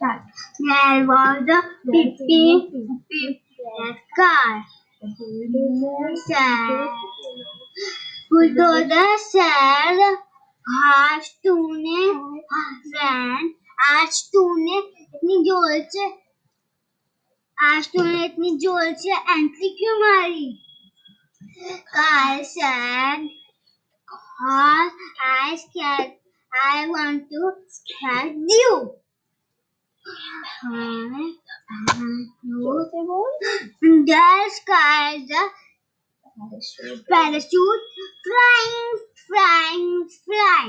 There was a car. Bulldozer said, आज तूने इतनी जोर से एंट्री क्यों मारी? Car said, I want to scare you. There's cars parachute flying.